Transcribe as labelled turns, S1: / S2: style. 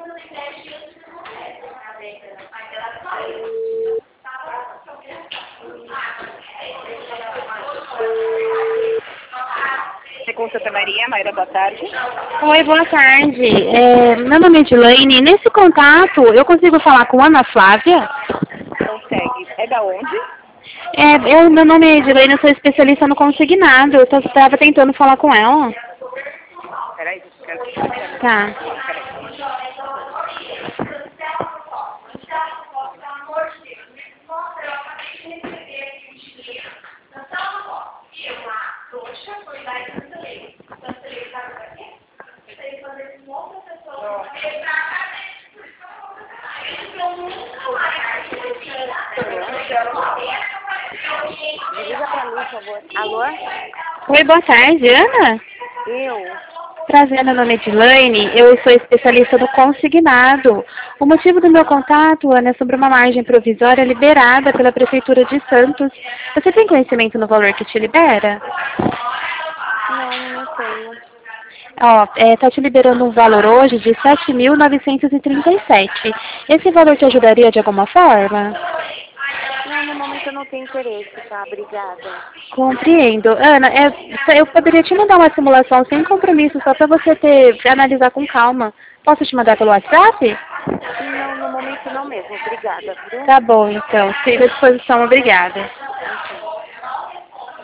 S1: Santa Maria, Mayra, boa tarde.
S2: Oi, boa tarde. Meu nome é Edilene. Nesse contato, eu consigo falar com Ana Flávia?
S1: Consegue. É da onde?
S2: Meu nome é Edilene, eu sou especialista no consignado. Eu estava tentando falar com ela.
S1: Peraí, eu quero...
S2: Tá.
S1: Liga pra mim, por favor. Alô?
S2: Oi, boa tarde, Ana? Prazer, meu nome é Edilene, eu sou especialista no consignado. O motivo do meu contato, Ana, é sobre uma margem provisória liberada pela Prefeitura de Santos. Você tem conhecimento no valor que te libera?
S1: Não tenho.
S2: Tá te liberando um valor hoje de 7.937. Esse valor te ajudaria de alguma forma?
S1: Não, no momento eu não tenho interesse, tá? Obrigada.
S2: Compreendo. Ana, eu poderia te mandar uma simulação sem compromisso, só para você analisar com calma. Posso te mandar pelo WhatsApp?
S1: Não, no momento não mesmo. Obrigada, viu?
S2: Tá bom, então. Fico à disposição. Obrigada.